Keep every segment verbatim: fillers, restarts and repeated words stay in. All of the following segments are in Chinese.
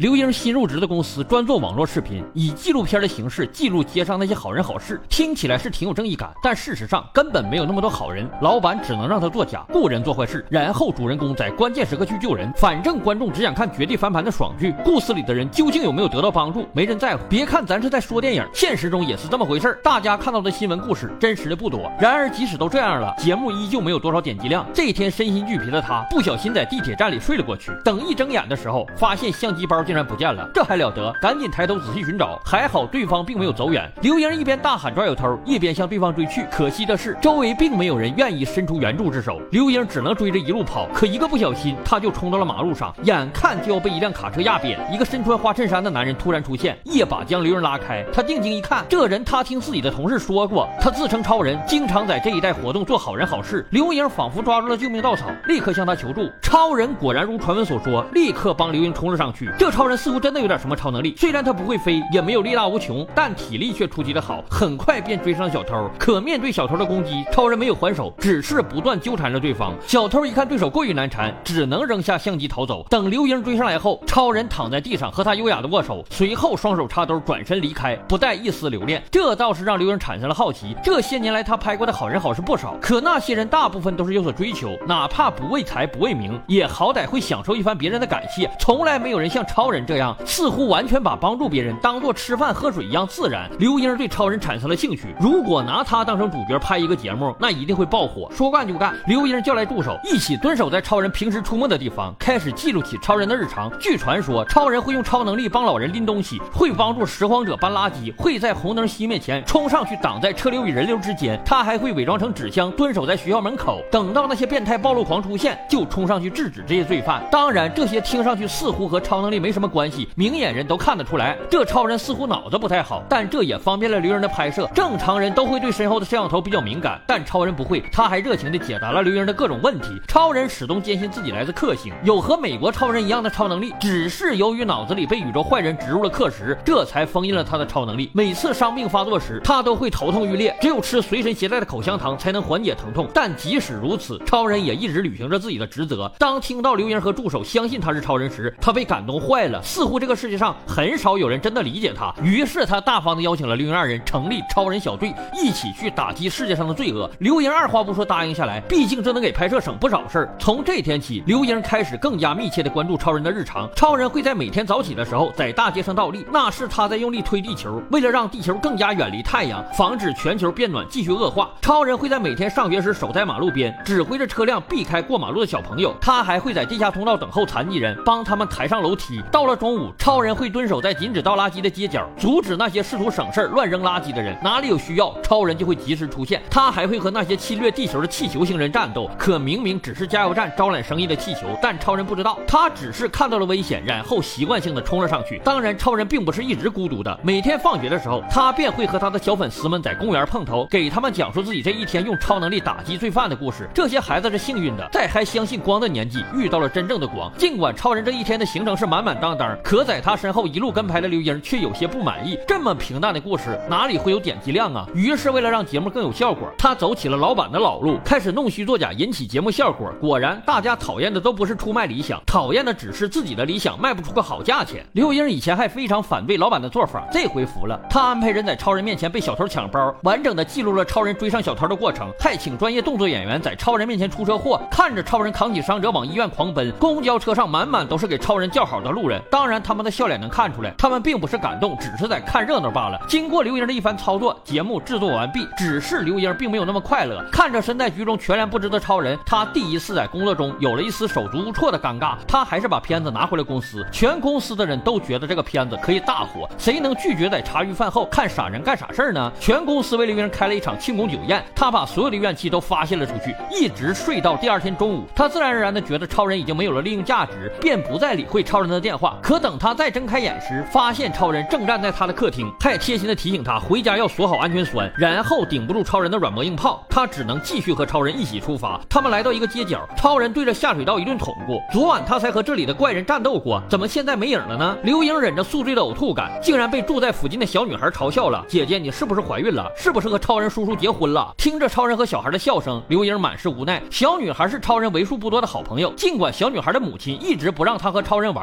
刘英新入职的公司专做网络视频，以纪录片的形式记录街上那些好人好事，听起来是挺有正义感，但事实上根本没有那么多好人，老板只能让他作假，雇人做坏事，然后主人公在关键时刻去救人。反正观众只想看绝地翻盘的爽剧，故事里的人究竟有没有得到帮助，没人在乎。别看咱是在说电影，现实中也是这么回事，大家看到的新闻故事真实的不多。然而即使都这样了，节目依旧没有多少点击量。这一天身心俱疲的他不小心在地铁站里睡了过去，等一睁眼的时候，发现相机包竟然不见了，这还了得，赶紧抬头仔细寻找，还好对方并没有走远。刘英一边大喊抓小偷，一边向对方追去，可惜的是周围并没有人愿意伸出援助之手，刘英只能追着一路跑，可一个不小心他就冲到了马路上，眼看就要被一辆卡车压扁。一个身穿花衬衫的男人突然出现，一把将刘英拉开。他定睛一看，这人他听自己的同事说过，他自称超人，经常在这一带活动做好人好事。刘英仿佛抓住了救命稻草，立刻向他求助。超人果然如传闻所说，立刻帮刘英冲了上去。这超人似乎真的有点什么超能力，虽然他不会飞，也没有力大无穷，但体力却出奇的好，很快便追上小偷。可面对小偷的攻击，超人没有还手，只是不断纠缠着对方。小偷一看对手过于难缠，只能扔下相机逃走。等刘英追上来后，超人躺在地上和他优雅的握手，随后双手插兜转身离开，不带一丝留恋。这倒是让刘英产生了好奇，这些年来他拍过的好人好事不少，可那些人大部分都是有所追求，哪怕不为财不为名，也好歹会享受一番别人的感谢。从来没有人像超人这样，似乎完全把帮助别人当作吃饭喝水一样自然。刘英对超人产生了兴趣，如果拿他当成主角拍一个节目，那一定会爆火。说干就干，刘英叫来助手，一起蹲守在超人平时出没的地方，开始记录起超人的日常。据传说，超人会用超能力帮老人拎东西，会帮助拾荒者搬垃圾，会在红灯熄灭前冲上去挡在车流与人流之间。他还会伪装成纸箱，蹲守在学校门口，等到那些变态暴露狂出现，就冲上去制止这些罪犯。当然，这些听上去似乎和超能力没什么关系，明眼人都看得出来，这超人似乎脑子不太好，但这也方便了刘英的拍摄。正常人都会对身后的摄像头比较敏感，但超人不会，他还热情地解答了刘英的各种问题。超人始终坚信自己来自克星，有和美国超人一样的超能力，只是由于脑子里被宇宙坏人植入了克石，这才封印了他的超能力。每次伤病发作时，他都会头痛欲裂，只有吃随身携带的口香糖才能缓解疼痛。但即使如此，超人也一直履行着自己的职责。当听到刘英和助手相信他是超人时，他被感动坏了，似乎这个世界上很少有人真的理解他。于是他大方地邀请了刘英二人成立超人小队，一起去打击世界上的罪恶。刘英二话不说答应下来，毕竟这能给拍摄省不少事儿。从这天起，刘英开始更加密切地关注超人的日常。超人会在每天早起的时候在大街上倒立，那是他在用力推地球，为了让地球更加远离太阳，防止全球变暖继续恶化。超人会在每天上学时守在马路边，指挥着车辆避开过马路的小朋友。他还会在地下通道等候残疾人，帮他们抬上楼梯。到了中午，超人会蹲守在禁止倒垃圾的街角，阻止那些试图省事乱扔垃圾的人。哪里有需要，超人就会及时出现。他还会和那些侵略地球的气球星人战斗，可明明只是加油站招揽生意的气球，但超人不知道，他只是看到了危险，然后习惯性的冲了上去。当然，超人并不是一直孤独的，每天放学的时候，他便会和他的小粉丝们在公园碰头，给他们讲述自己这一天用超能力打击罪犯的故事。这些孩子是幸运的，在还相信光的年纪遇到了真正的光。尽管超人这一天的行程是满满当当，可在他身后一路跟拍的刘英却有些不满意，这么平淡的故事哪里会有点击量啊？于是为了让节目更有效果，他走起了老板的老路，开始弄虚作假引起节目效果。果然，大家讨厌的都不是出卖理想，讨厌的只是自己的理想卖不出个好价钱。刘英以前还非常反对老板的做法，这回服了，他安排人在超人面前被小偷抢包，完整的记录了超人追上小偷的过程，还请专业动作演员在超人面前出车祸，看着超人扛起伤者往医院狂奔。公交车上满满都是给超人叫好的路人，当然他们的笑脸能看出来，他们并不是感动，只是在看热闹罢了。经过刘英的一番操作，节目制作完毕，只是刘英并没有那么快乐。看着身在局中全然不知的超人，他第一次在工作中有了一丝手足无措的尴尬。他还是把片子拿回了公司，全公司的人都觉得这个片子可以大火，谁能拒绝在茶余饭后看傻人干傻事呢？全公司为刘英开了一场庆功酒宴，他把所有的怨气都发泄了出去，一直睡到第二天中午。他自然而然的觉得超人已经没有了利用价值，便不再理会超人的电话。可等他再睁开眼时，发现超人正站在他的客厅，他也贴心的提醒他回家要锁好安全栓。然后顶不住超人的软磨硬泡，他只能继续和超人一起出发。他们来到一个街角，超人对着下水道一顿捅过，昨晚他才和这里的怪人战斗过，怎么现在没影了呢？刘英忍着宿醉的呕吐感，竟然被住在附近的小女孩嘲笑了。姐姐，你是不是怀孕了？是不是和超人叔叔结婚了？听着超人和小孩的笑声，刘英满是无奈。小女孩是超人为数不多的好朋友，尽管小女孩的母亲一直不让她和超人玩，但小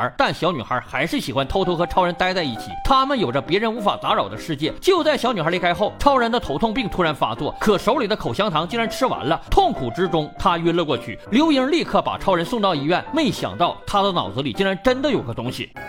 小女孩还是喜欢偷偷和超人待在一起，他们有着别人无法打扰的世界。就在小女孩离开后，超人的头痛病突然发作，可手里的口香糖竟然吃完了，痛苦之中他晕了过去。刘英立刻把超人送到医院，没想到他的脑子里竟然真的有个东西。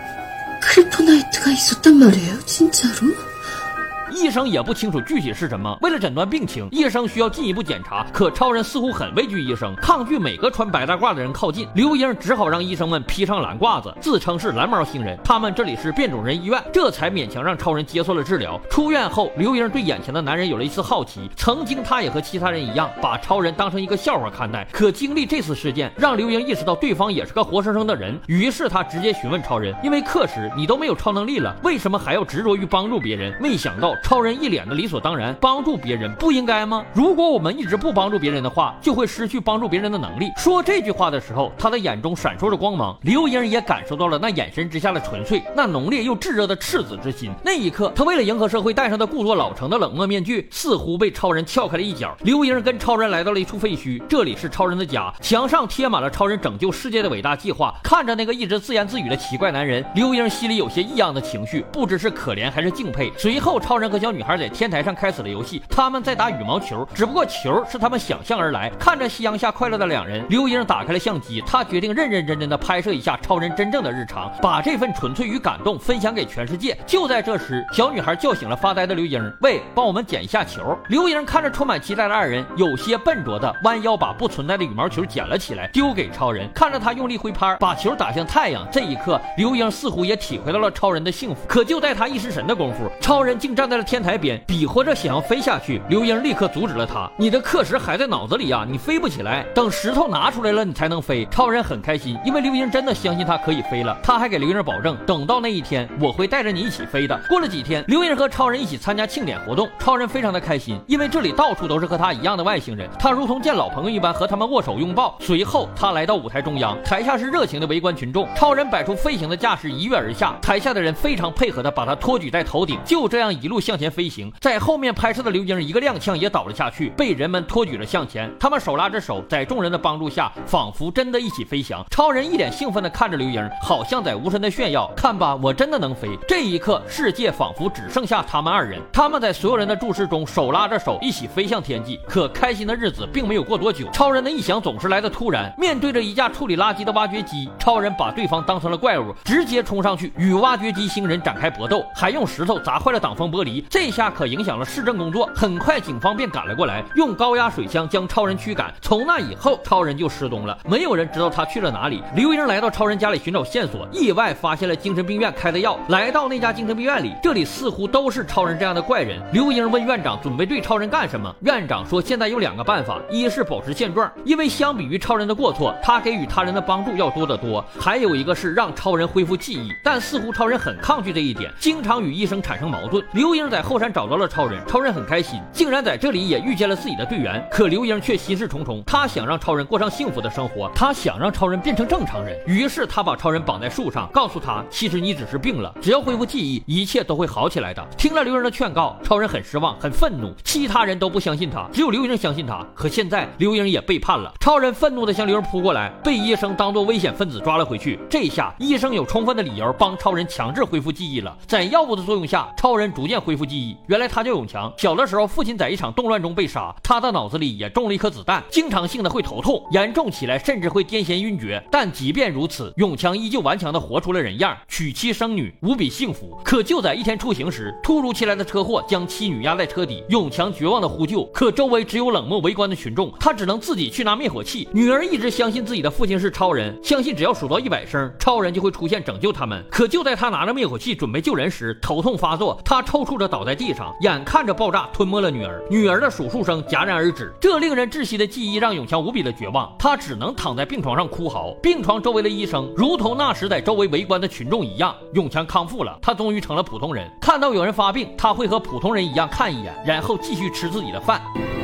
크리프나이트가 있었단 말이에요, 진짜로? 医生也不清楚具体是什么，为了诊断病情，医生需要进一步检查，可超人似乎很畏惧医生，抗拒每个穿白大褂的人靠近。刘英只好让医生们披上蓝褂子，自称是蓝毛星人，他们这里是变种人医院，这才勉强让超人接受了治疗。出院后，刘英对眼前的男人有了一丝好奇，曾经他也和其他人一样，把超人当成一个笑话看待，可经历这次事件，让刘英意识到对方也是个活生生的人，于是他直接询问超人，因为课时你都没有超能力了，为什么还要执着于帮助别人？没想到超人一脸的理所当然，帮助别人不应该吗？如果我们一直不帮助别人的话，就会失去帮助别人的能力。说这句话的时候，他的眼中闪烁着光芒，刘英也感受到了那眼神之下的纯粹，那浓烈又炙热的赤子之心。那一刻，他为了迎合社会戴上的故作老成的冷漠面具，似乎被超人撬开了一角。刘英跟超人来到了一处废墟，这里是超人的家，墙上贴满了超人拯救世界的伟大计划。看着那个一直自言自语的奇怪男人，刘英心里有些异样的情绪，不知是可怜还是敬佩。随后，超人和小女孩在天台上开始了游戏，他们在打羽毛球，只不过球是他们想象而来。看着夕阳下快乐的两人，刘英打开了相机，他决定认认真真的拍摄一下超人真正的日常，把这份纯粹与感动分享给全世界。就在这时，小女孩叫醒了发呆的刘英，喂，帮我们捡一下球。刘英看着充满期待的二人，有些笨拙的弯腰把不存在的羽毛球捡了起来，丢给超人。看着他用力挥拍，把球打向太阳，这一刻，刘英似乎也体会到了超人的幸福。可就在他一失神的功夫，超人竟站在了天台边，比划着想要飞下去。刘英立刻阻止了他，你的课时还在脑子里啊，你飞不起来，等石头拿出来了你才能飞。超人很开心，因为刘英真的相信他可以飞了，他还给刘英保证，等到那一天我会带着你一起飞的。过了几天，刘英和超人一起参加庆典活动，超人非常的开心，因为这里到处都是和他一样的外星人，他如同见老朋友一般和他们握手拥抱。随后他来到舞台中央，台下是热情的围观群众，超人摆出飞行的架势一跃而下，台下的人非常配合的把他托举在头顶，就这样一路向前飞行。在后面拍摄的刘英一个踉跄也倒了下去，被人们托举着向前，他们手拉着手，在众人的帮助下仿佛真的一起飞翔。超人一脸兴奋的看着刘英，好像在无声的炫耀，看吧，我真的能飞。这一刻，世界仿佛只剩下他们二人，他们在所有人的注视中手拉着手一起飞向天际。可开心的日子并没有过多久，超人的异想总是来得突然。面对着一架处理垃圾的挖掘机，超人把对方当成了怪物，直接冲上去与挖掘机星人展开搏斗，还用石头砸坏了挡风玻璃，这下可影响了市政工作。很快警方便赶了过来，用高压水枪将超人驱赶。从那以后，超人就失踪了，没有人知道他去了哪里。刘英来到超人家里寻找线索，意外发现了精神病院开的药。来到那家精神病院里，这里似乎都是超人这样的怪人。刘英问院长准备对超人干什么，院长说现在有两个办法，一是保持现状，因为相比于超人的过错，他给予他人的帮助要多得多，还有一个是让超人恢复记忆，但似乎超人很抗拒这一点，经常与医生产生矛盾。刘英在后山找到了超人，超人很开心，竟然在这里也遇见了自己的队员。可刘英却心事重重，他想让超人过上幸福的生活，他想让超人变成正常人。于是他把超人绑在树上，告诉他其实你只是病了，只要恢复记忆，一切都会好起来的。听了刘英的劝告，超人很失望很愤怒，其他人都不相信他，只有刘英相信他。可现在刘英也背叛了，超人愤怒地向刘英扑过来，被医生当作危险分子抓了回去。这下医生有充分的理由帮超人强制恢复记忆了，在药物的作用下，超人逐渐恢复记忆。原来他叫永强，小的时候父亲在一场动乱中被杀，他的脑子里也中了一颗子弹，经常性的会头痛，严重起来甚至会癫痫晕厥。但即便如此，永强依旧顽强地活出了人样，娶妻生女，无比幸福。可就在一天出行时，突如其来的车祸将妻女压在车底，永强绝望的呼救，可周围只有冷漠围观的群众，他只能自己去拿灭火器。女儿一直相信自己的父亲是超人，相信只要数到一百声，超人就会出现拯救他们。可就在他拿着灭火器准备救人时，头痛发作，他抽搐着倒在地上，眼看着爆炸吞没了女儿。女儿的数数声戛然而止，这令人窒息的记忆让永强无比的绝望，他只能躺在病床上哭嚎。病床周围的医生如同那时在周围围观的群众一样。永强康复了，他终于成了普通人。看到有人发病，他会和普通人一样看一眼，然后继续吃自己的饭。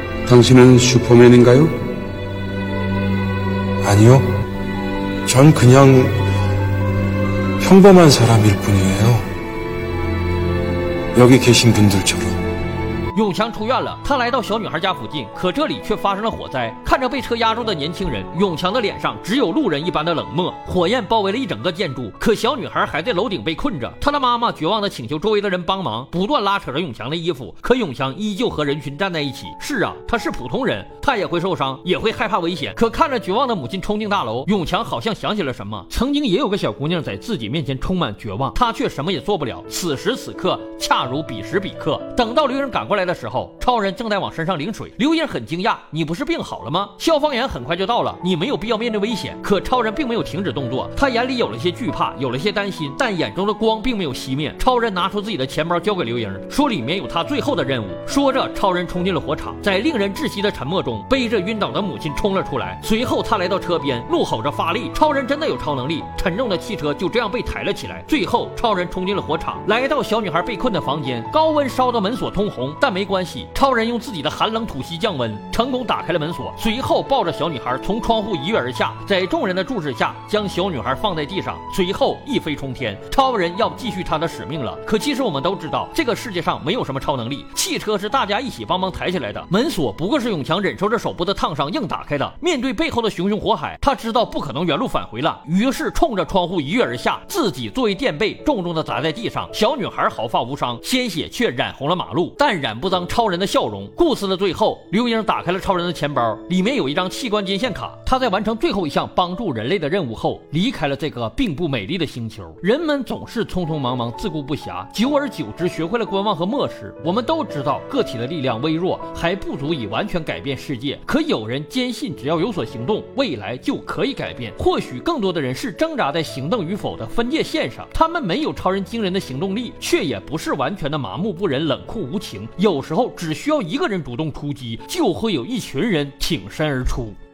당신은 슈퍼맨인가요? 아니요. 전 그냥 평범한 사람일 뿐이에요. 여기 계신 분들처럼. 永强出院了，他来到小女孩家附近，可这里却发生了火灾。看着被车压住的年轻人，永强的脸上只有路人一般的冷漠。火焰包围了一整个建筑，可小女孩还在楼顶被困着。她的妈妈绝望地请求周围的人帮忙，不断拉扯着永强的衣服，可永强依旧和人群站在一起。是啊，他是普通人，他也会受伤，也会害怕危险。可看着绝望的母亲冲进大楼，永强好像想起了什么。曾经也有个小姑娘在自己面前充满绝望，她却什么也做不了。此时此刻，恰如彼时彼刻。等到刘英赶过来的时候，超人正在往身上淋水。刘英很惊讶：“你不是病好了吗？消防员很快就到了，你没有必要面对危险。”可超人并没有停止动作，他眼里有了些惧怕，有了些担心，但眼中的光并没有熄灭。超人拿出自己的钱包交给刘英，说里面有他最后的任务。说着，超人冲进了火场，在令人窒息的沉默中，背着晕倒的母亲冲了出来。随后他来到车边，怒吼着发力。超人真的有超能力，沉重的汽车就这样被抬了起来。最后，超人冲进了火场，来到小女孩被困的房间，高温烧得门锁通红，但没关系，超人用自己的寒冷吐息降温，成功打开了门锁。随后抱着小女孩从窗户一跃而下，在众人的注视下，将小女孩放在地上，随后一飞冲天。超人要继续他的使命了。可其实我们都知道，这个世界上没有什么超能力，汽车是大家一起帮忙抬起来的，门锁不过是永强忍受着手部的烫伤硬打开的。面对背后的熊熊火海，他知道不可能原路返回了，于是冲着窗户一跃而下，自己作为垫背重重的砸在地上。小女孩毫发无伤，鲜血却染红了马路，但染不脏超人的笑容。故事的最后，刘英打开了超人的钱包，里面有一张器官捐献卡。他在完成最后一项帮助人类的任务后，离开了这个并不美丽的星球。人们总是匆匆忙忙，自顾不暇，久而久之学会了观望和漠视。我们都知道个体的力量微弱，还不足以完全改变世界，可有人坚信只要有所行动，未来就可以改变。或许更多的人是挣扎在行动与否的分界线上，他们没有超人惊人的行动力，却也不是完全的麻木不仁、冷酷无情。有时候只需要一个人主动出击，就会有一群人挺身而出。